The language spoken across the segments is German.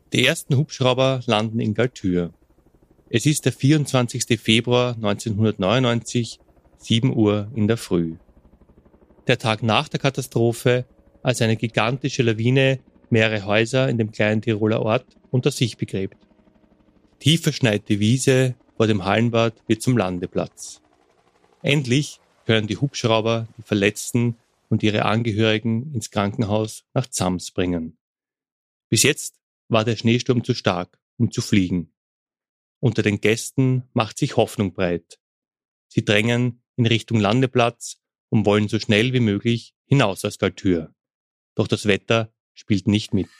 Die ersten Hubschrauber landen in Galtür. Es ist der 24. Februar 1999, 7 Uhr in der Früh. Der Tag nach der Katastrophe, als eine gigantische Lawine mehrere Häuser in dem kleinen Tiroler Ort unter sich begräbt. Tief verschneite Wiese vor dem Hallenbad wird zum Landeplatz. Endlich können die Hubschrauber die Verletzten und ihre Angehörigen ins Krankenhaus nach Zams bringen. Bis jetzt war der Schneesturm zu stark, um zu fliegen. Unter den Gästen macht sich Hoffnung breit. Sie drängen in Richtung Landeplatz und wollen so schnell wie möglich hinaus aus Galtür. Doch das Wetter spielt nicht mit.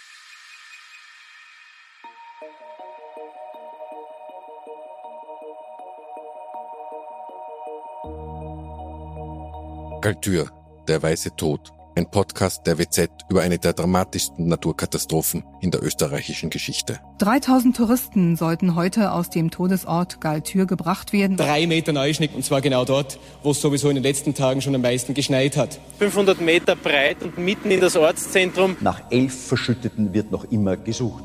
Galtür, der weiße Tod. Ein Podcast der WZ über eine der dramatischsten Naturkatastrophen in der österreichischen Geschichte. 3000 Touristen sollten heute aus dem Todesort Galtür gebracht werden. 3 Meter Neuschnee, und zwar genau dort, wo es sowieso in den letzten Tagen schon am meisten geschneit hat. 500 Meter breit und mitten in das Ortszentrum. Nach 11 Verschütteten wird noch immer gesucht.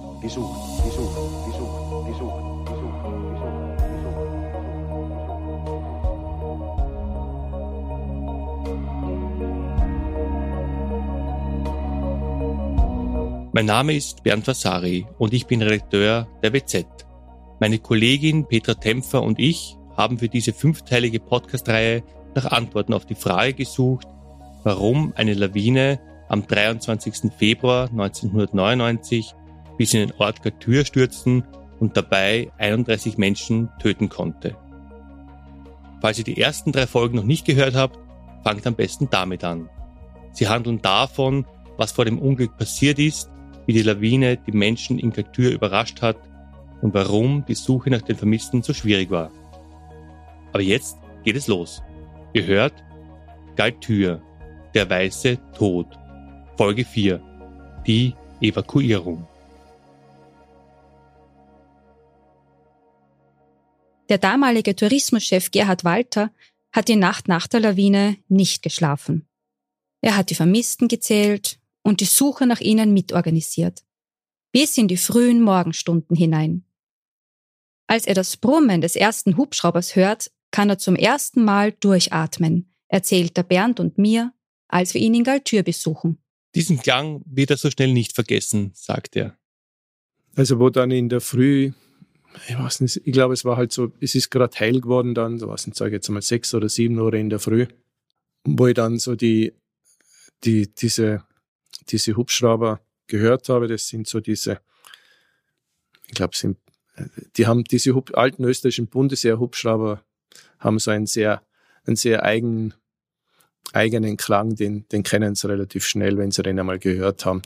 Mein Name ist Bernd Vasari und ich bin Redakteur der WZ. Meine Kollegin Petra Tempfer und ich haben für diese 5-teilige Podcast-Reihe nach Antworten auf die Frage gesucht, warum eine Lawine am 23. Februar 1999 bis in den Ort Galtür stürzen und dabei 31 Menschen töten konnte. Falls ihr die ersten 3 Folgen noch nicht gehört habt, fangt am besten damit an. Sie handeln davon, was vor dem Unglück passiert ist, wie die Lawine die Menschen in Galtür überrascht hat und warum die Suche nach den Vermissten so schwierig war. Aber jetzt geht es los. Ihr hört Galtür, der weiße Tod, Folge 4, die Evakuierung. Der damalige Tourismuschef Gerhard Walter hat die Nacht nach der Lawine nicht geschlafen. Er hat die Vermissten gezählt und die Suche nach ihnen mitorganisiert. Bis in die frühen Morgenstunden hinein. Als er das Brummen des ersten Hubschraubers hört, kann er zum ersten Mal durchatmen, erzählt der Bernd und mir, als wir ihn in Galtür besuchen. Diesen Klang wird er so schnell nicht vergessen, sagt er. Also wo dann in der Früh, ich weiß nicht, ich glaube es war halt so, es ist gerade hell geworden dann, so was ich sage jetzt mal 6 oder 7 Uhr in der Früh, wo ich dann so diese Hubschrauber gehört habe. Das sind so diese, ich glaube, die haben diese alten österreichischen Bundesheer-Hubschrauber haben so einen sehr eigenen Klang, den kennen sie relativ schnell, wenn sie den einmal gehört haben.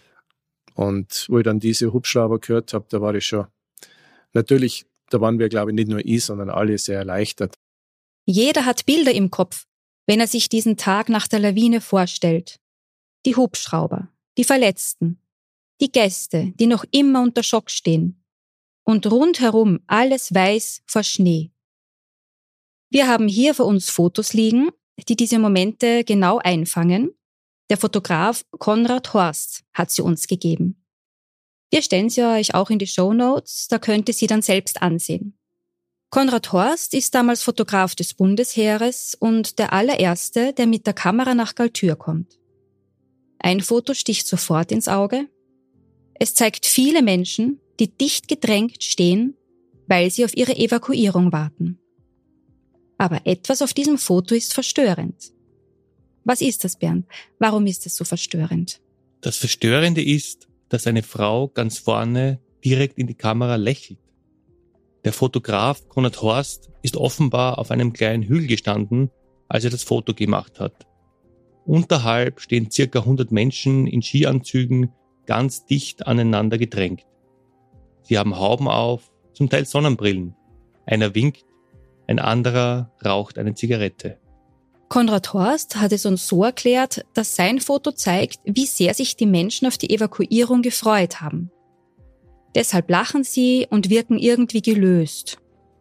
Und wo ich dann diese Hubschrauber gehört habe, da war ich schon, natürlich, da waren wir, glaube ich, nicht nur ich, sondern alle sehr erleichtert. Jeder hat Bilder im Kopf, wenn er sich diesen Tag nach der Lawine vorstellt. Die Hubschrauber, die Verletzten, die Gäste, die noch immer unter Schock stehen. Und rundherum alles weiß vor Schnee. Wir haben hier vor uns Fotos liegen, die diese Momente genau einfangen. Der Fotograf Konrad Horst hat sie uns gegeben. Wir stellen sie euch auch in die Shownotes, da könnt ihr sie dann selbst ansehen. Konrad Horst ist damals Fotograf des Bundesheeres und der allererste, der mit der Kamera nach Galtür kommt. Ein Foto sticht sofort ins Auge. Es zeigt viele Menschen, die dicht gedrängt stehen, weil sie auf ihre Evakuierung warten. Aber etwas auf diesem Foto ist verstörend. Was ist das, Bernd? Warum ist es so verstörend? Das Verstörende ist, dass eine Frau ganz vorne direkt in die Kamera lächelt. Der Fotograf Konrad Horst ist offenbar auf einem kleinen Hügel gestanden, als er das Foto gemacht hat. Unterhalb stehen ca. 100 Menschen in Skianzügen ganz dicht aneinander gedrängt. Sie haben Hauben auf, zum Teil Sonnenbrillen. Einer winkt, ein anderer raucht eine Zigarette. Konrad Horst hat es uns so erklärt, dass sein Foto zeigt, wie sehr sich die Menschen auf die Evakuierung gefreut haben. Deshalb lachen sie und wirken irgendwie gelöst.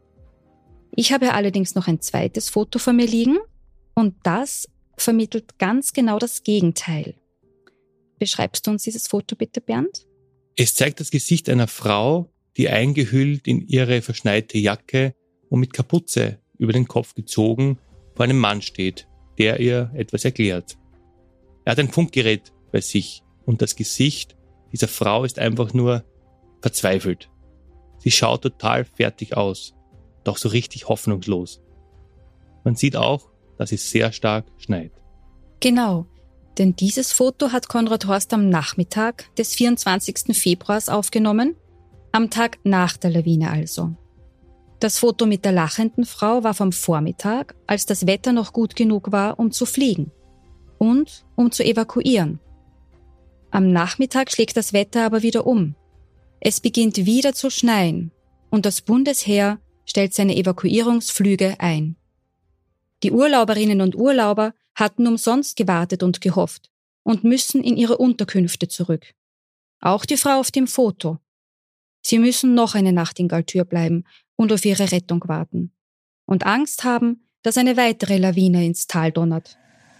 Ich habe allerdings noch ein zweites Foto vor mir liegen und das vermittelt ganz genau das Gegenteil. Beschreibst du uns dieses Foto bitte, Bernd? Es zeigt das Gesicht einer Frau, die eingehüllt in ihre verschneite Jacke und mit Kapuze über den Kopf gezogen vor einem Mann steht, der ihr etwas erklärt. Er hat ein Funkgerät bei sich und das Gesicht dieser Frau ist einfach nur verzweifelt. Sie schaut total fertig aus, doch so richtig hoffnungslos. Man sieht auch, dass es sehr stark schneit. Genau, denn dieses Foto hat Konrad Horst am Nachmittag des 24. Februars aufgenommen, am Tag nach der Lawine also. Das Foto mit der lachenden Frau war vom Vormittag, als das Wetter noch gut genug war, um zu fliegen und um zu evakuieren. Am Nachmittag schlägt das Wetter aber wieder um. Es beginnt wieder zu schneien und das Bundesheer stellt seine Evakuierungsflüge ein. Die Urlauberinnen und Urlauber hatten umsonst gewartet und gehofft und müssen in ihre Unterkünfte zurück. Auch die Frau auf dem Foto. Sie müssen noch eine Nacht in Galtür bleiben und auf ihre Rettung warten. Und Angst haben, dass eine weitere Lawine ins Tal donnert.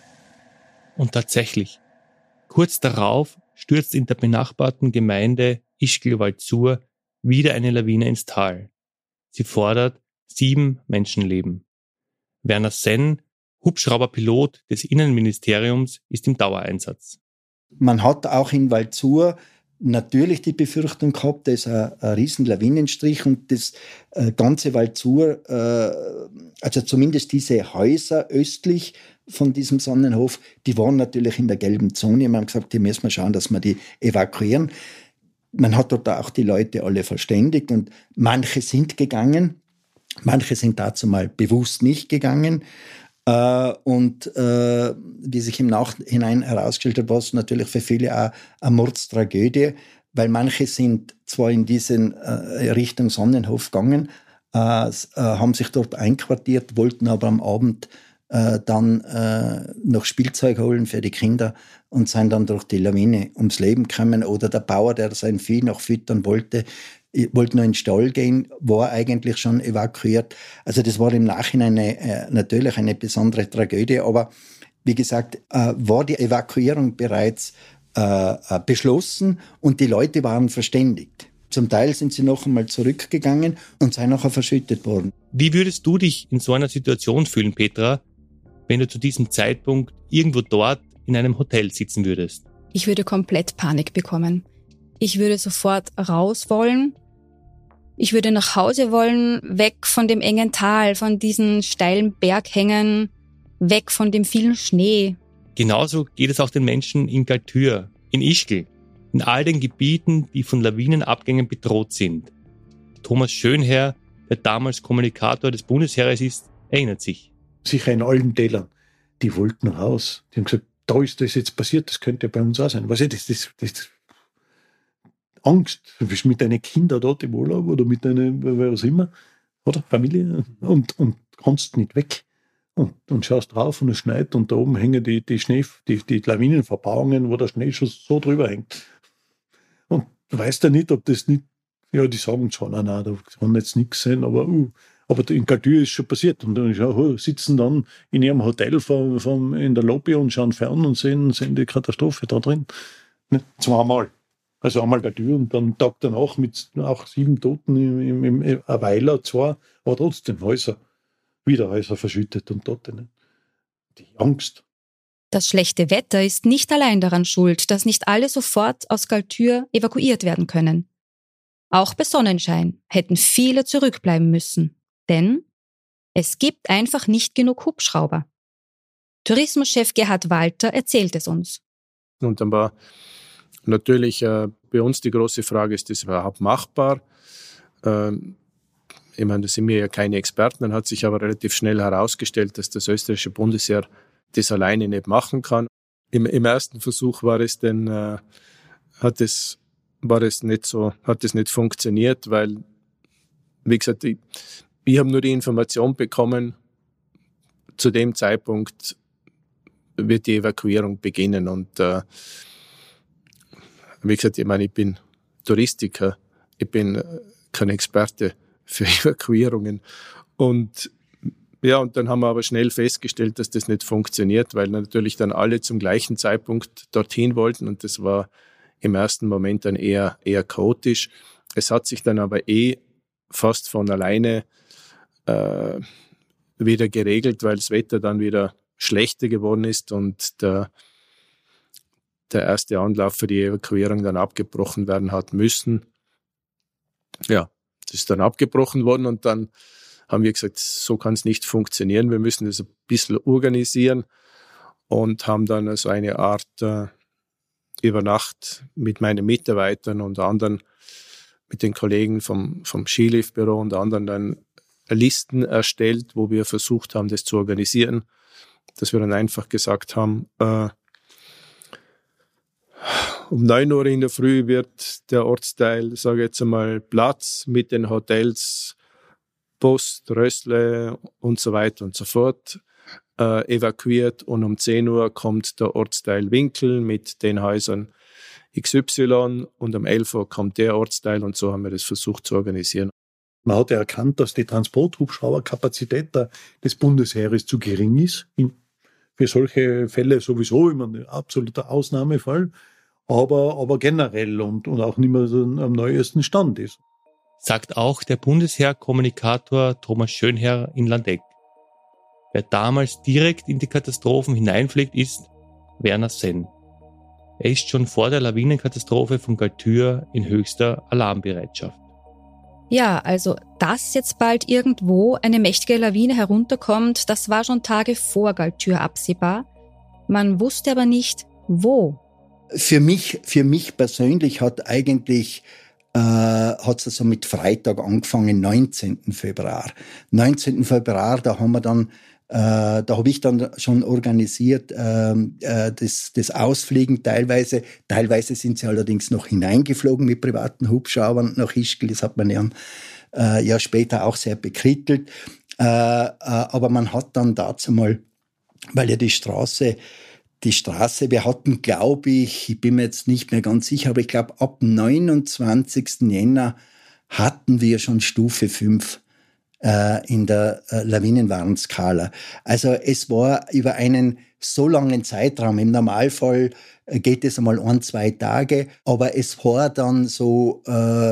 Und tatsächlich, kurz darauf stürzt in der benachbarten Gemeinde Ischgl-Waldsur wieder eine Lawine ins Tal. Sie fordert 7 Menschenleben. Werner Senn, Hubschrauberpilot des Innenministeriums, ist im Dauereinsatz. Man hat auch in Waldsur natürlich die Befürchtung gehabt, da ist ein riesen Lawinenstrich und das ganze Waldsur, also zumindest diese Häuser östlich von diesem Sonnenhof, die waren natürlich in der gelben Zone. Wir haben gesagt, die müssen wir schauen, dass wir die evakuieren. Man hat dort auch die Leute alle verständigt und manche sind gegangen, manche sind dazu mal bewusst nicht gegangen. Und wie sich im Nachhinein herausgestellt hat, war es natürlich für viele auch eine Mordstragödie, weil manche sind zwar in diesen Richtung Sonnenhof gegangen, haben sich dort einquartiert, wollten aber am Abend dann noch Spielzeug holen für die Kinder und sind dann durch die Lawine ums Leben gekommen. Oder der Bauer, der sein Vieh noch füttern wollte noch in den Stall gehen, war eigentlich schon evakuiert. Also das war im Nachhinein natürlich eine besondere Tragödie. Aber wie gesagt, war die Evakuierung bereits beschlossen und die Leute waren verständigt. Zum Teil sind sie noch einmal zurückgegangen und sind nachher verschüttet worden. Wie würdest du dich in so einer Situation fühlen, Petra, wenn du zu diesem Zeitpunkt irgendwo dort in einem Hotel sitzen würdest? Ich würde komplett Panik bekommen. Ich würde sofort raus wollen. Ich würde nach Hause wollen, weg von dem engen Tal, von diesen steilen Berghängen, weg von dem vielen Schnee. Genauso geht es auch den Menschen in Galtür, in Ischgl, in all den Gebieten, die von Lawinenabgängen bedroht sind. Thomas Schönherr, der damals Kommunikator des Bundesheeres ist, erinnert sich. Sicher in allen Tälern, die wollten raus. Die haben gesagt, da ist das jetzt passiert, das könnte bei uns auch sein. Weißt du, das Angst. Du bist mit deinen Kindern dort im Urlaub oder mit deiner, was immer, oder? Familie und kannst nicht weg. Und schaust drauf und es schneit und da oben hängen die Lawinenverbauungen, wo der Schnee schon so drüber hängt. Und du weißt ja nicht, ob das nicht, ja, die sagen schon, nein, da kann jetzt nichts sein, aber in Galtür ist schon passiert. Und dann sitzen dann in ihrem Hotel in der Lobby und schauen fern und sehen die Katastrophe da drin. Nicht? Zweimal. Also einmal Galtür und dann Tag danach mit auch 7 Toten im Weiler, 2, aber trotzdem Häuser verschüttet und Tote. Nicht? Die Angst. Das schlechte Wetter ist nicht allein daran schuld, dass nicht alle sofort aus Galtür evakuiert werden können. Auch bei Sonnenschein hätten viele zurückbleiben müssen, denn es gibt einfach nicht genug Hubschrauber. Tourismuschef Gerhard Walter erzählt es uns. Und dann war natürlich bei uns die große Frage, ist das überhaupt machbar? Ich meine, da sind wir ja keine Experten, dann hat sich aber relativ schnell herausgestellt, dass das österreichische Bundesheer das alleine nicht machen kann. Im ersten Versuch hat es nicht funktioniert, weil, wie gesagt, ich habe nur die Information bekommen, zu dem Zeitpunkt wird die Evakuierung beginnen. Und wie gesagt, ich meine, ich bin Touristiker, ich bin kein Experte für Evakuierungen. Und dann haben wir aber schnell festgestellt, dass das nicht funktioniert, weil natürlich dann alle zum gleichen Zeitpunkt dorthin wollten. Und das war im ersten Moment dann eher chaotisch. Es hat sich dann aber fast von alleine wieder geregelt, weil das Wetter dann wieder schlechter geworden ist und der erste Anlauf für die Evakuierung dann abgebrochen werden hat müssen. Ja, das ist dann abgebrochen worden und dann haben wir gesagt, so kann es nicht funktionieren, wir müssen das ein bisschen organisieren und haben dann also eine Art über Nacht mit meinen Mitarbeitern und anderen, mit den Kollegen vom Skiliftbüro und anderen dann Listen erstellt, wo wir versucht haben, das zu organisieren, dass wir dann einfach gesagt haben, um 9 Uhr in der Früh wird der Ortsteil, sage ich jetzt einmal, Platz mit den Hotels, Post, Rössle und so weiter und so fort evakuiert und um 10 Uhr kommt der Ortsteil Winkel mit den Häusern XY und um 11 Uhr kommt der Ortsteil und so haben wir das versucht zu organisieren. Man hat ja erkannt, dass die Transporthubschrauberkapazität des Bundesheeres zu gering ist. Für solche Fälle sowieso immer ein absoluter Ausnahmefall, aber generell und auch nicht mehr so am neuesten Stand ist. Sagt auch der Bundesheer-Kommunikator Thomas Schönherr in Landeck. Wer damals direkt in die Katastrophen hineinfliegt, ist Werner Senn. Er ist schon vor der Lawinenkatastrophe von Galtür in höchster Alarmbereitschaft. Ja, also dass jetzt bald irgendwo eine mächtige Lawine herunterkommt, das war schon Tage vor Galtür absehbar. Man wusste aber nicht, wo. Für mich persönlich hat eigentlich hat es so mit Freitag angefangen, 19. Februar. 19. Februar, da habe ich dann schon organisiert das Ausfliegen teilweise. Teilweise sind sie allerdings noch hineingeflogen mit privaten Hubschraubern nach Ischgl. Das hat man ja später auch sehr bekrittelt. Aber man hat dann dazu mal, weil ja die Straße, wir hatten, glaube ich bin mir jetzt nicht mehr ganz sicher, aber ich glaube, ab 29. Jänner hatten wir schon Stufe 5 in der Lawinenwarnskala. Also es war über einen so langen Zeitraum. Im Normalfall geht es einmal 1-2 Tage, aber es war dann so,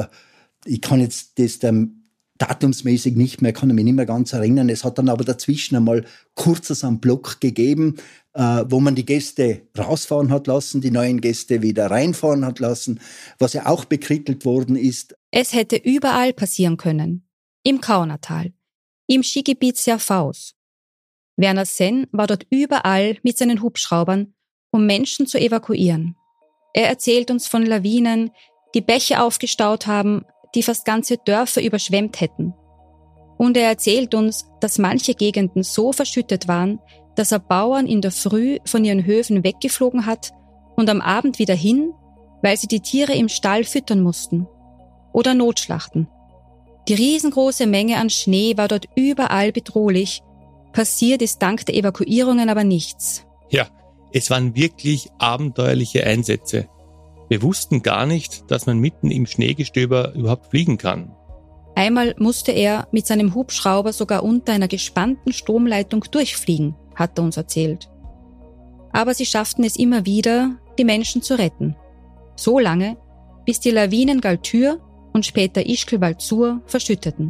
ich kann jetzt das datumsmäßig kann ich mich nicht mehr ganz erinnern. Es hat dann aber dazwischen einmal kurzes am Block gegeben, wo man die Gäste rausfahren hat lassen, die neuen Gäste wieder reinfahren hat lassen, was ja auch bekrittelt worden ist. Es hätte überall passieren können. Im Kaunertal, im Skigebiet Serfaus. Werner Senn war dort überall mit seinen Hubschraubern, um Menschen zu evakuieren. Er erzählt uns von Lawinen, die Bäche aufgestaut haben, die fast ganze Dörfer überschwemmt hätten. Und er erzählt uns, dass manche Gegenden so verschüttet waren, dass er Bauern in der Früh von ihren Höfen weggeflogen hat und am Abend wieder hin, weil sie die Tiere im Stall füttern mussten. Oder Notschlachten. Die riesengroße Menge an Schnee war dort überall bedrohlich. Passiert ist dank der Evakuierungen aber nichts. Ja, es waren wirklich abenteuerliche Einsätze. Wir wussten gar nicht, dass man mitten im Schneegestöber überhaupt fliegen kann. Einmal musste er mit seinem Hubschrauber sogar unter einer gespannten Stromleitung durchfliegen, hat er uns erzählt. Aber sie schafften es immer wieder, die Menschen zu retten. So lange, bis die Lawinen Galtür und später Ischgl-Waldsur verschütteten.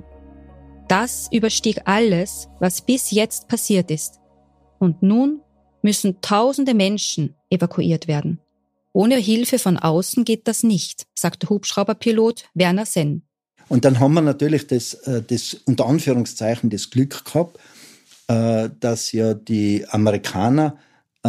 Das überstieg alles, was bis jetzt passiert ist. Und nun müssen tausende Menschen evakuiert werden. Ohne Hilfe von außen geht das nicht, sagt der Hubschrauberpilot Werner Senn. Und dann haben wir natürlich das unter Anführungszeichen das Glück gehabt, dass ja die Amerikaner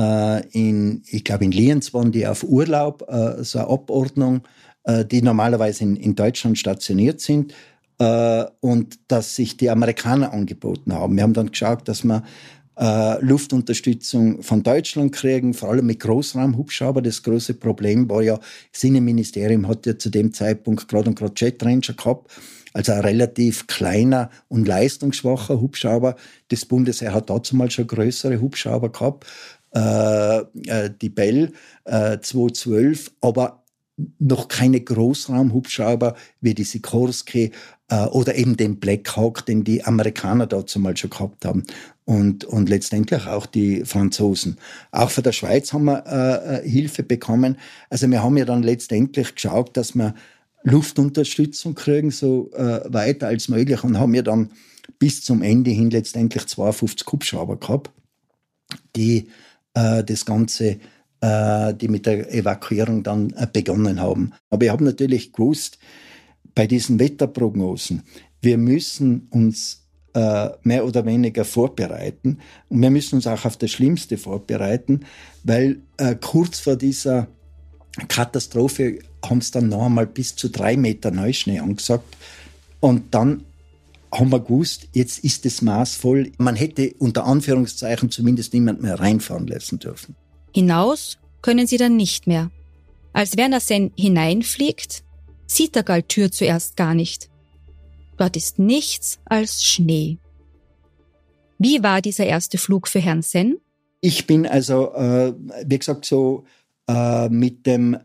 ich glaube in Lienz waren die auf Urlaub, so eine Abordnung, die normalerweise in Deutschland stationiert sind, und dass sich die Amerikaner angeboten haben. Wir haben dann geschaut, dass wir Luftunterstützung von Deutschland kriegen, vor allem mit Großraumhubschrauber. Das große Problem war ja, das Innenministerium hat ja zu dem Zeitpunkt gerade Jet Ranger gehabt, also ein relativ kleiner und leistungsschwacher Hubschrauber. Das Bundesheer hat dazu mal schon größere Hubschrauber gehabt, die Bell 212, aber noch keine Großraumhubschrauber wie die Sikorsky oder eben den Black Hawk, den die Amerikaner dazu mal schon gehabt haben und letztendlich auch die Franzosen. Auch von der Schweiz haben wir Hilfe bekommen. Also wir haben ja dann letztendlich geschaut, dass wir Luftunterstützung kriegen, so weit als möglich, und haben ja dann bis zum Ende hin letztendlich 52 Hubschrauber gehabt, die das Ganze, die mit der Evakuierung dann begonnen haben. Aber ich habe natürlich gewusst, bei diesen Wetterprognosen, wir müssen uns mehr oder weniger vorbereiten und wir müssen uns auch auf das Schlimmste vorbereiten, weil kurz vor dieser Katastrophe haben es dann noch einmal bis zu 3 Meter Neuschnee angesagt. Und dann haben wir gewusst, jetzt ist es maßvoll. Man hätte unter Anführungszeichen zumindest niemand mehr reinfahren lassen dürfen. Hinaus können sie dann nicht mehr. Als Werner Senn hineinfliegt, sieht der Galtür zuerst gar nicht. Dort ist nichts als Schnee. Wie war dieser erste Flug für Herrn Senn? Ich bin also, wie gesagt, so mit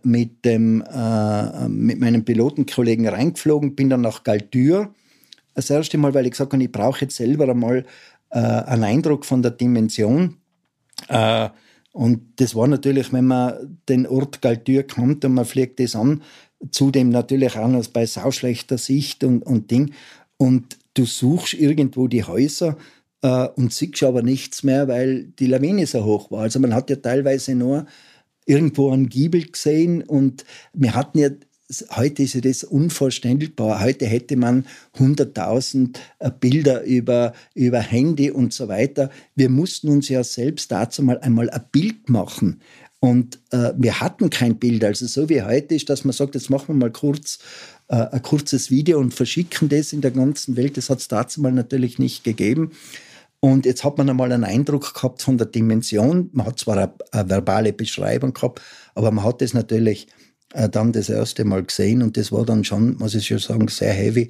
meinem Pilotenkollegen reingeflogen, bin dann nach Galtür. Das erste Mal, weil ich gesagt habe, ich brauche jetzt selber einmal einen Eindruck von der Dimension. Und das war natürlich, wenn man den Ort Galtür kommt und man fliegt das an, zudem natürlich auch noch bei sauschlechter Sicht und Ding. Und du suchst irgendwo die Häuser und siehst aber nichts mehr, weil die Lawine so hoch war. Also man hat ja teilweise nur irgendwo einen Giebel gesehen und wir hatten ja, heute ist ja das unvorstellbar. Heute hätte man 100.000 Bilder über Handy und so weiter. Wir mussten uns ja selbst dazu einmal ein Bild machen. Und wir hatten kein Bild. Also so wie heute ist, dass man sagt, jetzt machen wir mal kurz ein kurzes Video und verschicken das in der ganzen Welt. Das hat es dazu mal natürlich nicht gegeben. Und jetzt hat man einmal einen Eindruck gehabt von der Dimension. Man hat zwar eine verbale Beschreibung gehabt, aber man hat das natürlich dann das erste Mal gesehen und das war dann schon, muss ich schon sagen, sehr heavy,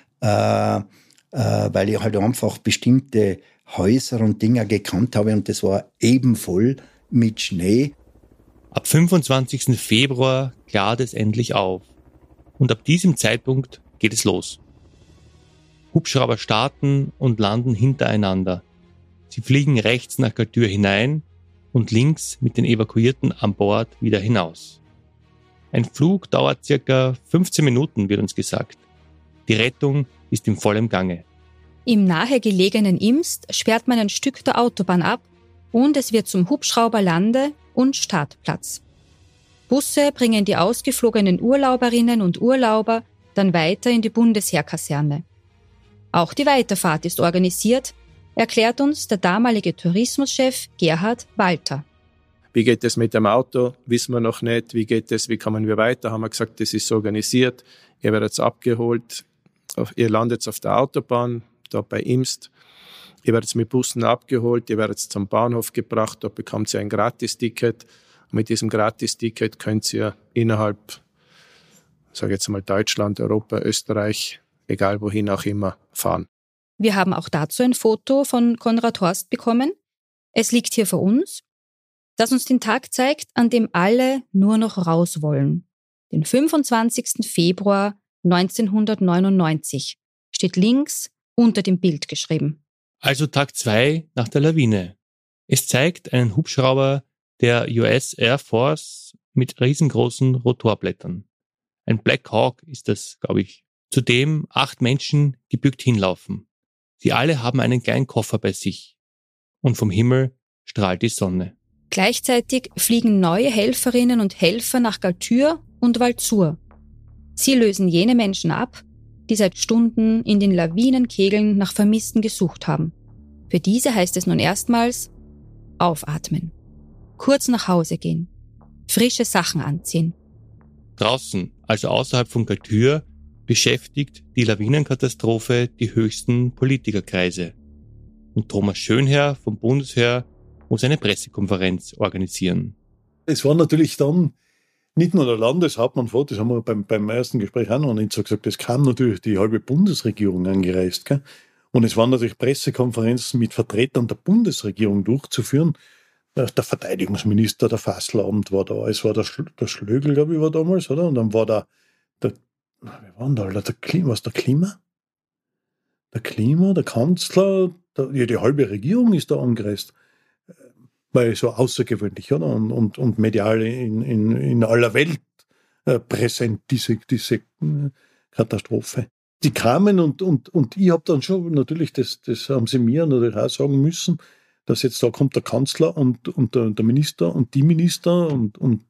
weil ich halt einfach bestimmte Häuser und Dinge gekannt habe und das war eben voll mit Schnee. Ab 25. Februar klart es endlich auf und ab diesem Zeitpunkt geht es los. Hubschrauber starten und landen hintereinander. Sie fliegen rechts nach Galtür hinein und links mit den Evakuierten an Bord wieder hinaus. Ein Flug dauert circa 15 Minuten, wird uns gesagt. Die Rettung ist in vollem Gange. Im nahegelegenen Imst sperrt man ein Stück der Autobahn ab und es wird zum Hubschrauberlande- und Startplatz. Busse bringen die ausgeflogenen Urlauberinnen und Urlauber dann weiter in die Bundesheerkaserne. Auch die Weiterfahrt ist organisiert, erklärt uns der damalige Tourismuschef Gerhard Walter. Wie geht es mit dem Auto? Wissen wir noch nicht. Wie geht es? Wie kommen wir weiter? Haben wir gesagt, das ist organisiert. Ihr werdet abgeholt. Ihr landet auf der Autobahn, da bei Imst. Ihr werdet mit Bussen abgeholt. Ihr werdet zum Bahnhof gebracht. Dort bekommt ihr ein Gratisticket. Und mit diesem Gratisticket könnt ihr innerhalb, sage jetzt mal Deutschland, Europa, Österreich, egal wohin auch immer, fahren. Wir haben auch dazu ein Foto von Konrad Horst bekommen. Es liegt hier vor uns, das uns den Tag zeigt, an dem alle nur noch raus wollen. Den 25. Februar 1999 steht links unter dem Bild geschrieben. Also Tag 2 nach der Lawine. Es zeigt einen Hubschrauber der US Air Force mit riesengroßen Rotorblättern. Ein Black Hawk ist das, glaube ich. Zu dem 8 Menschen gebückt hinlaufen. Sie alle haben einen kleinen Koffer bei sich. Und vom Himmel strahlt die Sonne. Gleichzeitig fliegen neue Helferinnen und Helfer nach Galtür und Waldsur. Sie lösen jene Menschen ab, die seit Stunden in den Lawinenkegeln nach Vermissten gesucht haben. Für diese heißt es nun erstmals aufatmen, kurz nach Hause gehen, frische Sachen anziehen. Draußen, also außerhalb von Galtür, beschäftigt die Lawinenkatastrophe die höchsten Politikerkreise. Und Thomas Schönherr vom Bundesheer muss eine Pressekonferenz organisieren. Es war natürlich dann nicht nur der Landeshauptmann vor, das haben wir beim ersten Gespräch auch noch nicht so gesagt, es kam natürlich die halbe Bundesregierung angereist. Gell? Und es waren natürlich Pressekonferenzen mit Vertretern der Bundesregierung durchzuführen. der Verteidigungsminister, der Fasslamt war da. Es war der Schlögl, glaube ich, war damals, oder? Und dann war der wer war denn da? Der Klima? Der Klima, der Kanzler, die halbe Regierung ist da angereist. Weil so außergewöhnlich, oder? Und medial in aller Welt präsent, diese Katastrophe. Die kamen und ich habe dann schon, natürlich, das haben sie mir natürlich auch sagen müssen, dass jetzt da kommt der Kanzler und der Minister und die Minister und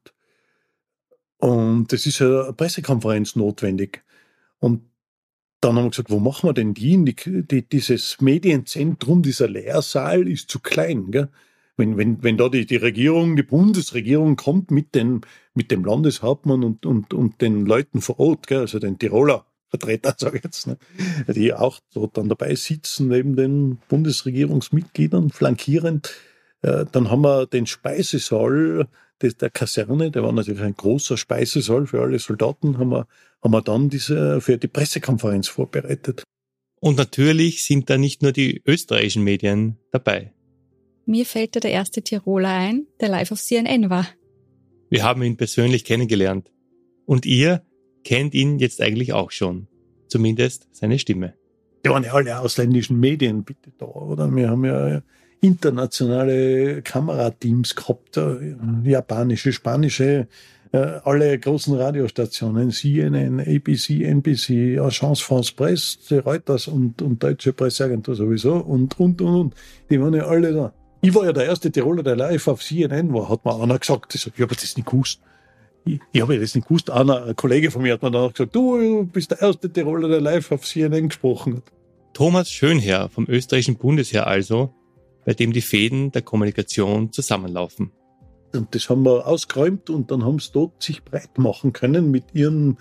das ist eine Pressekonferenz notwendig. Und dann haben wir gesagt, wo machen wir denn die? Dieses Medienzentrum, dieser Lehrsaal ist zu klein. Gell? Wenn da die Regierung, die Bundesregierung kommt mit dem Landeshauptmann und den Leuten vor Ort, gell? Also den Tiroler Vertreter, sage ich jetzt, ne? Die auch dort dann dabei sitzen, neben den Bundesregierungsmitgliedern, flankierend. Dann haben wir den Speisesaal der Kaserne, der war natürlich ein großer Speisesaal für alle Soldaten, haben wir dann für die Pressekonferenz vorbereitet. Und natürlich sind da nicht nur die österreichischen Medien dabei. Mir fällt da der erste Tiroler ein, der live auf CNN war. Wir haben ihn persönlich kennengelernt. Und ihr kennt ihn jetzt eigentlich auch schon. Zumindest seine Stimme. Die waren ja alle ausländischen Medien bitte da, oder? Wir haben ja internationale Kamerateams gehabt, japanische, spanische, alle großen Radiostationen, CNN, ABC, NBC, Agence France Presse, Reuters und Deutsche Presseagentur sowieso und. Die waren ja alle da. Ich war ja der erste Tiroler, der live auf CNN war, hat mir einer gesagt. Ich habe das nicht gewusst. Ich habe das nicht gewusst. Ein Kollege von mir hat mir dann auch gesagt, du bist der erste Tiroler, der live auf CNN gesprochen hat. Thomas Schönherr vom österreichischen Bundesheer also, bei dem die Fäden der Kommunikation zusammenlaufen. Und das haben wir ausgeräumt und dann haben sie dort sich breit machen können mit ihren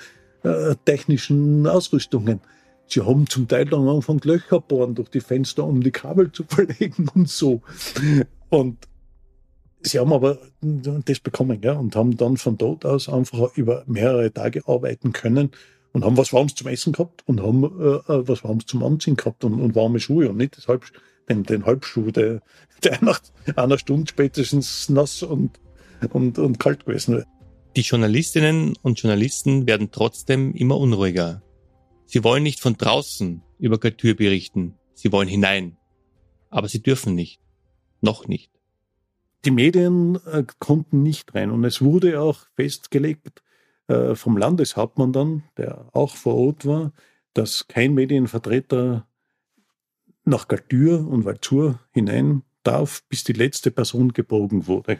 technischen Ausrüstungen. Sie haben zum Teil dann angefangen, Löcher bohren durch die Fenster, um die Kabel zu verlegen und so. Und sie haben aber das bekommen, ja, und haben dann von dort aus einfach über mehrere Tage arbeiten können und haben was Warmes zum Essen gehabt und haben was Warmes zum Anziehen gehabt und warme Schuhe und nicht den Halbschuh, der nach einer Stunde spätestens nass und kalt gewesen wäre. Die Journalistinnen und Journalisten werden trotzdem immer unruhiger. Sie wollen nicht von draußen über Galtür berichten, sie wollen hinein. Aber sie dürfen nicht. Noch nicht. Die Medien konnten nicht rein und es wurde auch festgelegt vom Landeshauptmann dann, der auch vor Ort war, dass kein Medienvertreter nach Galtür und Waldsur hinein darf, bis die letzte Person gefunden wurde.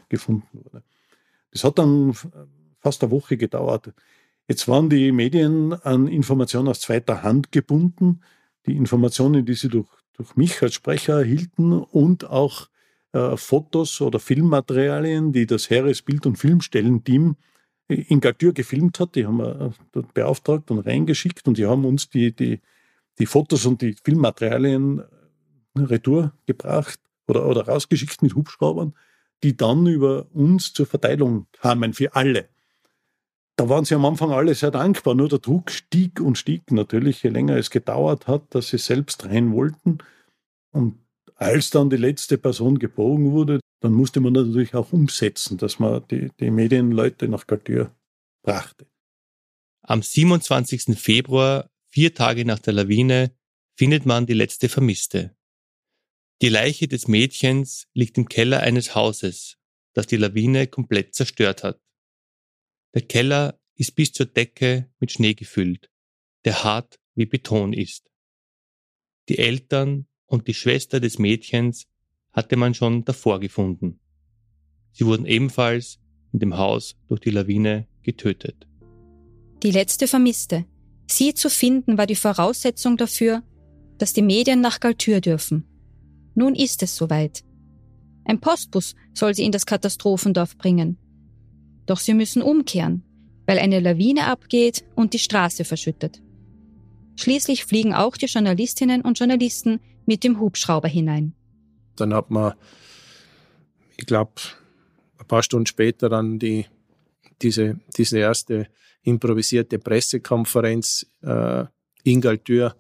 Das hat dann fast eine Woche gedauert. Jetzt waren die Medien an Informationen aus zweiter Hand gebunden. Die Informationen, die sie durch mich als Sprecher erhielten und auch Fotos oder Filmmaterialien, die das Heeresbild- und Filmstellenteam in Galtür gefilmt hat, die haben wir dort beauftragt und reingeschickt und die haben uns die Fotos und die Filmmaterialien retour gebracht oder rausgeschickt mit Hubschraubern, die dann über uns zur Verteilung kamen für alle. Da waren sie am Anfang alle sehr dankbar, nur der Druck stieg und stieg natürlich, je länger es gedauert hat, dass sie selbst rein wollten. Und als dann die letzte Person gebogen wurde, dann musste man natürlich auch umsetzen, dass man die Medienleute nach Galtür brachte. Am 27. Februar, 4 Tage nach der Lawine, findet man die letzte Vermisste. Die Leiche des Mädchens liegt im Keller eines Hauses, das die Lawine komplett zerstört hat. Der Keller ist bis zur Decke mit Schnee gefüllt, der hart wie Beton ist. Die Eltern und die Schwester des Mädchens hatte man schon davor gefunden. Sie wurden ebenfalls in dem Haus durch die Lawine getötet. Die letzte Vermisste. Sie zu finden war die Voraussetzung dafür, dass die Medien nach Galtür dürfen. Nun ist es soweit. Ein Postbus soll sie in das Katastrophendorf bringen. Doch sie müssen umkehren, weil eine Lawine abgeht und die Straße verschüttet. Schließlich fliegen auch die Journalistinnen und Journalisten mit dem Hubschrauber hinein. Dann hat man, ich glaube, ein paar Stunden später dann diese erste improvisierte Pressekonferenz in Galtür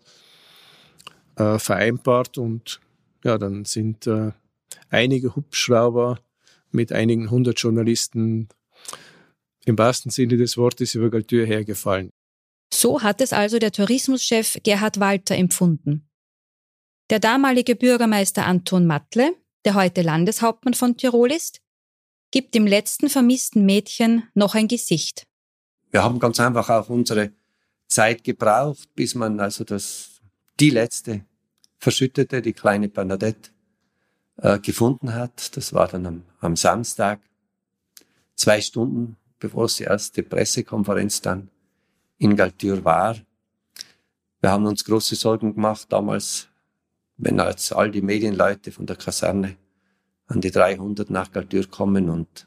vereinbart und ja, dann sind einige Hubschrauber mit einigen 100 Journalisten im wahrsten Sinne des Wortes über Galtür hergefallen. So hat es also der Tourismuschef Gerhard Walter empfunden. Der damalige Bürgermeister Anton Matle, der heute Landeshauptmann von Tirol ist, gibt dem letzten vermissten Mädchen noch ein Gesicht. Wir haben ganz einfach auch unsere Zeit gebraucht, bis man also die letzte Verschüttete, die kleine Bernadette, gefunden hat. Das war dann am Samstag, 2 Stunden, bevor es die erste Pressekonferenz dann in Galtür war. Wir haben uns große Sorgen gemacht damals, wenn jetzt all die Medienleute von der Kaserne an die 300 nach Galtür kommen und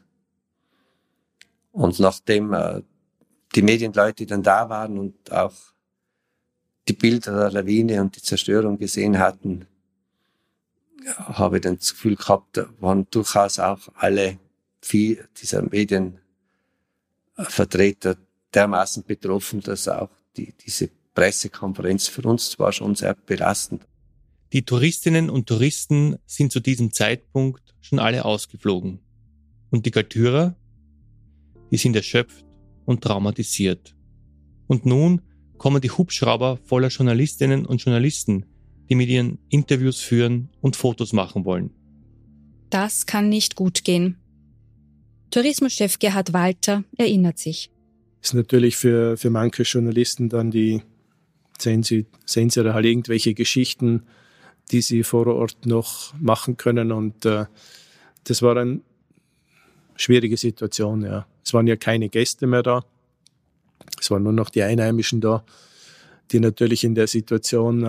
nachdem die Medienleute dann da waren und auch die Bilder der Lawine und die Zerstörung gesehen hatten, habe ich dann das Gefühl gehabt, waren durchaus auch alle 4 dieser Medienvertreter dermaßen betroffen, dass auch diese Pressekonferenz für uns war schon sehr belastend. Die Touristinnen und Touristen sind zu diesem Zeitpunkt schon alle ausgeflogen. Und die Galtürer, die sind erschöpft und traumatisiert. Und nun kommen die Hubschrauber voller Journalistinnen und Journalisten, die mit ihren Interviews führen und Fotos machen wollen. Das kann nicht gut gehen. Tourismuschef Gerhard Walter erinnert sich. Ist natürlich für manche Journalisten dann sehen sie da halt irgendwelche Geschichten, die sie vor Ort noch machen können, und das war eine schwierige Situation, ja. Es waren ja keine Gäste mehr da, es waren nur noch die Einheimischen da, die natürlich in der Situation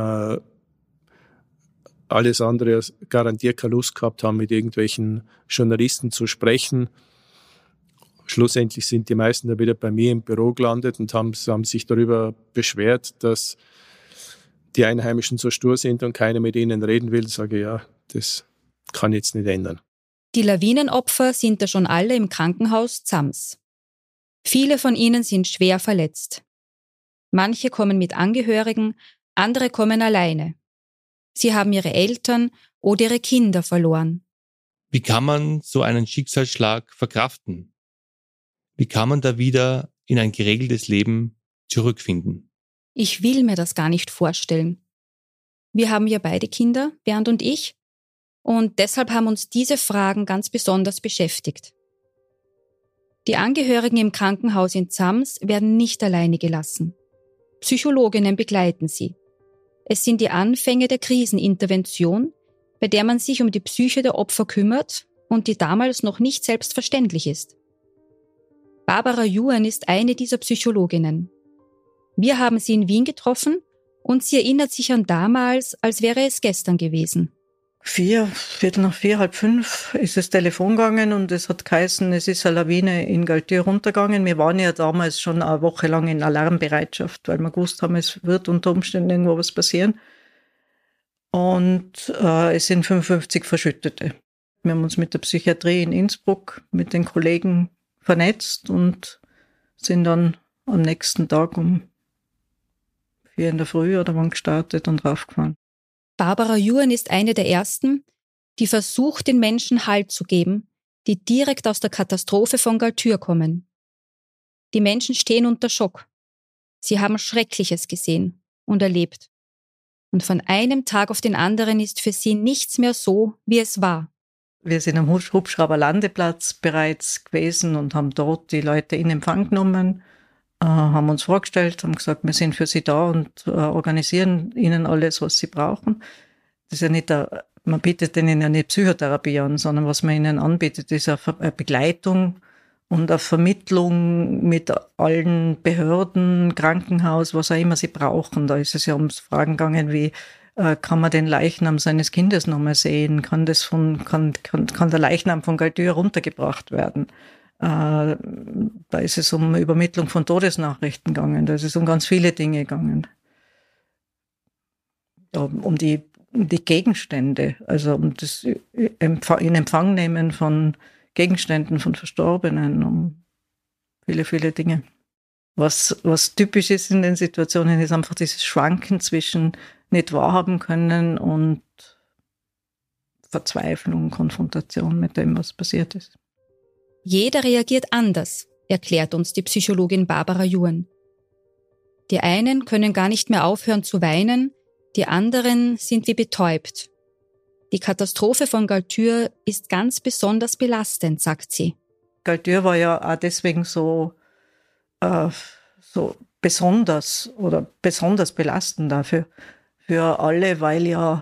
alles andere als garantiert keine Lust gehabt haben, mit irgendwelchen Journalisten zu sprechen. Schlussendlich sind die meisten da wieder bei mir im Büro gelandet und haben sich darüber beschwert, dass die Einheimischen so stur sind und keiner mit ihnen reden will. Ich sage, ja, das kann jetzt nicht ändern. Die Lawinenopfer sind da schon alle im Krankenhaus Zams. Viele von ihnen sind schwer verletzt. Manche kommen mit Angehörigen, andere kommen alleine. Sie haben ihre Eltern oder ihre Kinder verloren. Wie kann man so einen Schicksalsschlag verkraften? Wie kann man da wieder in ein geregeltes Leben zurückfinden? Ich will mir das gar nicht vorstellen. Wir haben ja beide Kinder, Bernd und ich, und deshalb haben uns diese Fragen ganz besonders beschäftigt. Die Angehörigen im Krankenhaus in Zams werden nicht alleine gelassen. Psychologinnen begleiten sie. Es sind die Anfänge der Krisenintervention, bei der man sich um die Psyche der Opfer kümmert und die damals noch nicht selbstverständlich ist. Barbara Juan ist eine dieser Psychologinnen. Wir haben sie in Wien getroffen und sie erinnert sich an damals, als wäre es gestern gewesen. 4, Viertel nach 4, halb 5 ist das Telefon gegangen und es hat geheißen, es ist eine Lawine in Galtür runtergegangen. Wir waren ja damals schon eine Woche lang in Alarmbereitschaft, weil wir gewusst haben, es wird unter Umständen irgendwo was passieren. Und es sind 55 Verschüttete. Wir haben uns mit der Psychiatrie in Innsbruck, mit den Kollegen vernetzt und sind dann am nächsten Tag um 4 in der Früh oder wann gestartet und raufgefahren. Barbara Juan ist eine der ersten, die versucht, den Menschen Halt zu geben, die direkt aus der Katastrophe von Galtür kommen. Die Menschen stehen unter Schock. Sie haben Schreckliches gesehen und erlebt. Und von einem Tag auf den anderen ist für sie nichts mehr so, wie es war. Wir sind am Hubschrauberlandeplatz bereits gewesen und haben dort die Leute in Empfang genommen, haben uns vorgestellt, haben gesagt, wir sind für sie da und organisieren ihnen alles, was sie brauchen. Das ist ja nicht man bietet ihnen ja nicht Psychotherapie an, sondern was man ihnen anbietet, ist eine Begleitung und eine Vermittlung mit allen Behörden, Krankenhaus, was auch immer sie brauchen. Da ist es ja ums Fragen gegangen, wie kann man den Leichnam seines Kindes nochmal sehen? Kann der Leichnam von Galtür runtergebracht werden? Da ist es um Übermittlung von Todesnachrichten gegangen, da ist es um ganz viele Dinge gegangen. Um die Gegenstände, also um das in Empfang nehmen von Gegenständen von Verstorbenen, um viele, viele Dinge. Was typisch ist in den Situationen, ist einfach dieses Schwanken zwischen nicht wahrhaben können und Verzweiflung, Konfrontation mit dem, was passiert ist. Jeder reagiert anders, erklärt uns die Psychologin Barbara Juren. Die einen können gar nicht mehr aufhören zu weinen, die anderen sind wie betäubt. Die Katastrophe von Galtür ist ganz besonders belastend, sagt sie. Galtür war ja auch deswegen so besonders belastend dafür für alle, weil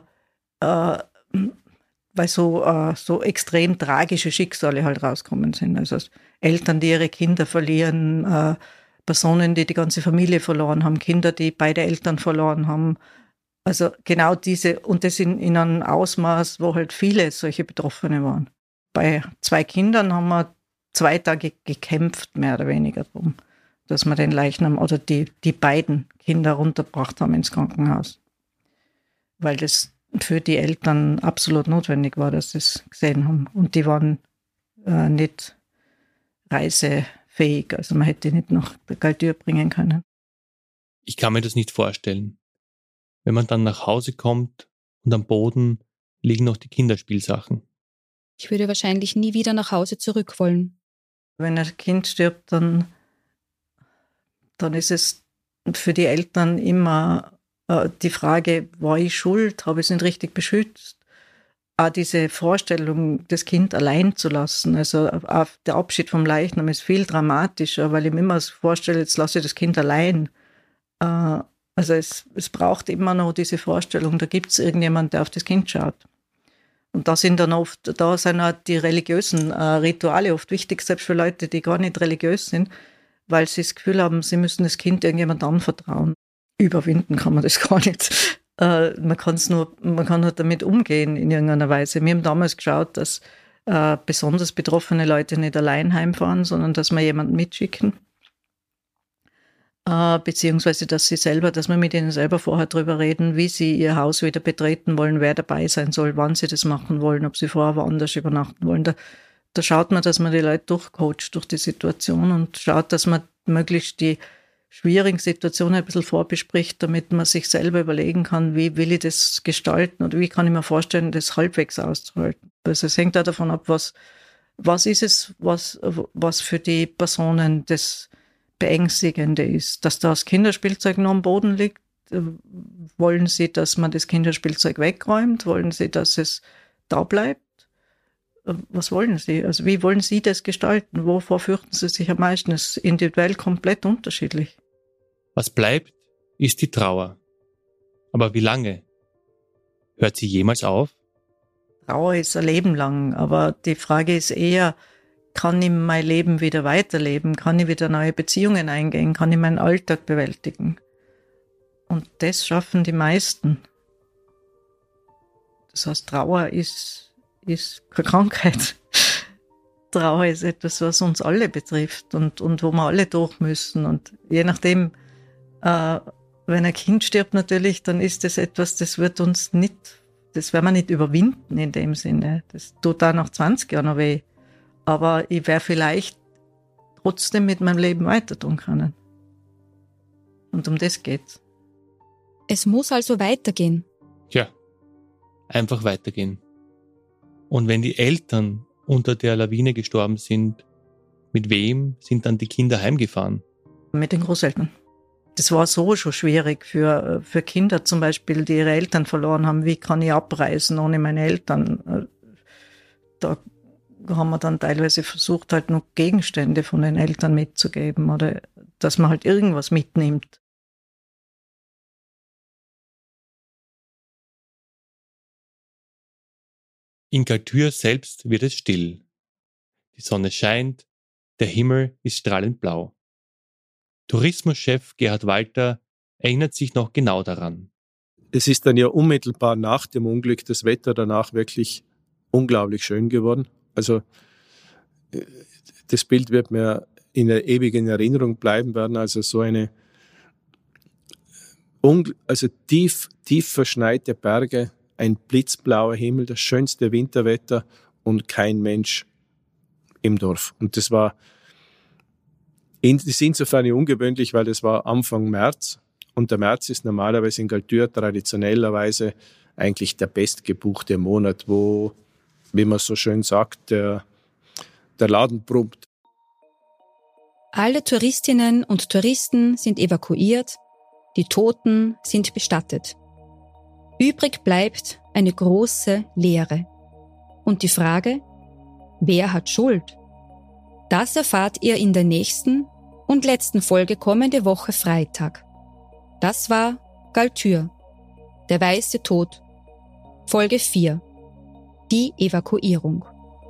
so extrem tragische Schicksale halt rauskommen sind. Also Eltern, die ihre Kinder verlieren, Personen, die ganze Familie verloren haben, Kinder, die beide Eltern verloren haben. Also genau diese, und das in einem Ausmaß, wo halt viele solche Betroffene waren. Bei 2 Kindern haben wir 2 Tage gekämpft, mehr oder weniger drum, dass wir den Leichnam oder die beiden Kinder runtergebracht haben ins Krankenhaus. Weil das für die Eltern absolut notwendig war, dass sie es gesehen haben. Und die waren nicht reisefähig, also man hätte die nicht nach Galtür bringen können. Ich kann mir das nicht vorstellen. Wenn man dann nach Hause kommt und am Boden liegen noch die Kinderspielsachen. Ich würde wahrscheinlich nie wieder nach Hause zurück wollen. Wenn ein Kind stirbt, dann ist es für die Eltern immer die Frage, war ich schuld, habe ich es nicht richtig beschützt? Auch diese Vorstellung, das Kind allein zu lassen, also auch der Abschied vom Leichnam ist viel dramatischer, weil ich mir immer vorstelle, jetzt lasse ich das Kind allein. Also es braucht immer noch diese Vorstellung, da gibt es irgendjemand, der auf das Kind schaut. Und da sind auch die religiösen Rituale oft wichtig, selbst für Leute, die gar nicht religiös sind, weil sie das Gefühl haben, sie müssen das Kind irgendjemand anvertrauen. Überwinden kann man das gar nicht. Man kann nur damit umgehen in irgendeiner Weise. Wir haben damals geschaut, dass besonders betroffene Leute nicht allein heimfahren, sondern dass wir jemanden mitschicken. Beziehungsweise, dass wir mit ihnen selber vorher drüber reden, wie sie ihr Haus wieder betreten wollen, wer dabei sein soll, wann sie das machen wollen, ob sie vorher woanders übernachten wollen. Da schaut man, dass man die Leute durchcoacht durch die Situation und schaut, dass man möglichst die schwierigen Situationen ein bisschen vorbespricht, damit man sich selber überlegen kann, wie will ich das gestalten oder wie kann ich mir vorstellen, das halbwegs auszuhalten. Also es hängt auch davon ab, was ist es, was für die Personen das Beängstigende ist. Dass da das Kinderspielzeug noch am Boden liegt, wollen sie, dass man das Kinderspielzeug wegräumt, wollen sie, dass es da bleibt? Was wollen Sie? Also wie wollen Sie das gestalten? Wovor fürchten Sie sich am meisten? Das ist individuell komplett unterschiedlich. Was bleibt, ist die Trauer. Aber wie lange? Hört sie jemals auf? Trauer ist ein Leben lang, aber die Frage ist eher, kann ich mein Leben wieder weiterleben? Kann ich wieder neue Beziehungen eingehen? Kann ich meinen Alltag bewältigen? Und das schaffen die meisten. Das heißt, Trauer ist keine Krankheit. Trauer ist etwas, was uns alle betrifft und wo wir alle durch müssen. Und je nachdem, wenn ein Kind stirbt natürlich, dann ist das etwas, das werden wir nicht überwinden in dem Sinne. Das tut auch nach 20 Jahren noch weh. Aber ich werde vielleicht trotzdem mit meinem Leben weiter tun können. Und um das geht's. Es muss also weitergehen. Ja, einfach weitergehen. Und wenn die Eltern unter der Lawine gestorben sind, mit wem sind dann die Kinder heimgefahren? Mit den Großeltern. Das war so schon schwierig für Kinder zum Beispiel, die ihre Eltern verloren haben. Wie kann ich abreisen ohne meine Eltern? Da haben wir dann teilweise versucht, halt noch Gegenstände von den Eltern mitzugeben oder dass man halt irgendwas mitnimmt. In Galtür selbst wird es still. Die Sonne scheint, der Himmel ist strahlend blau. Tourismuschef Gerhard Walter erinnert sich noch genau daran. Es ist dann ja unmittelbar nach dem Unglück das Wetter danach wirklich unglaublich schön geworden. Also das Bild wird mir in der ewigen Erinnerung bleiben werden. Also so eine tief verschneite Berge, ein blitzblauer Himmel, das schönste Winterwetter und kein Mensch im Dorf. Und das ist insofern ungewöhnlich, weil das war Anfang März und der März ist normalerweise in Galtür traditionellerweise eigentlich der bestgebuchte Monat, wo, wie man so schön sagt, der Laden brummt. Alle Touristinnen und Touristen sind evakuiert, die Toten sind bestattet. Übrig bleibt eine große Leere. Und die Frage, wer hat Schuld? Das erfahrt ihr in der nächsten und letzten Folge kommende Woche Freitag. Das war Galtür, der weiße Tod, Folge 4, die Evakuierung.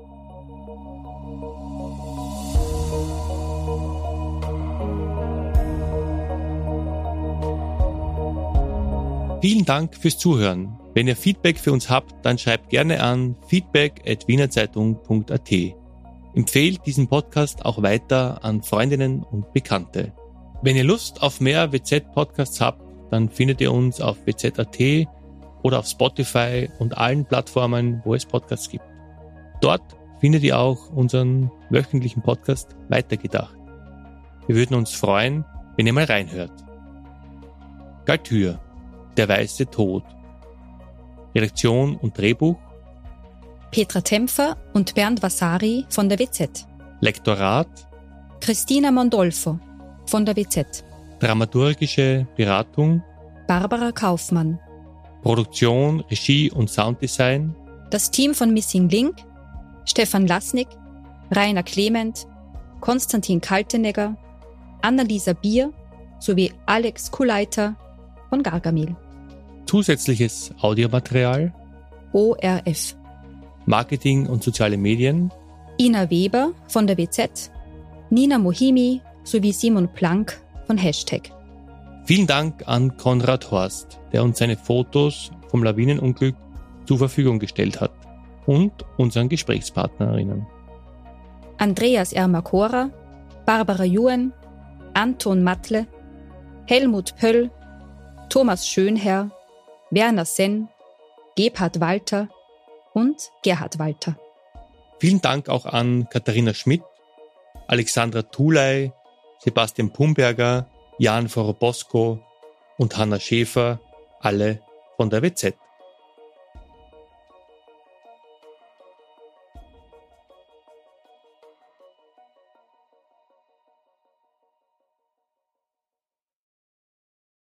Vielen Dank fürs Zuhören. Wenn ihr Feedback für uns habt, dann schreibt gerne an feedback@wienerzeitung.at. Empfehlt diesen Podcast auch weiter an Freundinnen und Bekannte. Wenn ihr Lust auf mehr WZ-Podcasts habt, dann findet ihr uns auf wz.at oder auf Spotify und allen Plattformen, wo es Podcasts gibt. Dort findet ihr auch unseren wöchentlichen Podcast Weitergedacht. Wir würden uns freuen, wenn ihr mal reinhört. Galtür, der weiße Tod. Redaktion und Drehbuch Petra Tempfer und Bernd Vasari von der WZ. Lektorat Christina Mondolfo von der WZ. Dramaturgische Beratung Barbara Kaufmann. Produktion, Regie und Sounddesign Das Team von Missing Link, Stefan Lasnik, Rainer Clement, Konstantin Kaltenegger, Annalisa Bier sowie Alex Kuleiter von Gargamel. Zusätzliches Audiomaterial ORF. Marketing und soziale Medien Ina Weber von der WZ, Nina Mohimi sowie Simon Planck von #. Vielen Dank an Konrad Horst, der uns seine Fotos vom Lawinenunglück zur Verfügung gestellt hat, und unseren Gesprächspartnerinnen. Andreas Ermakora, Barbara Juen, Anton Matle, Helmut Pöll, Thomas Schönherr, Werner Senn, Gebhard Walter und Gerhard Walter. Vielen Dank auch an Katharina Schmidt, Alexandra Thuley, Sebastian Pumberger, Jan Vorobosco und Hanna Schäfer, alle von der WZ.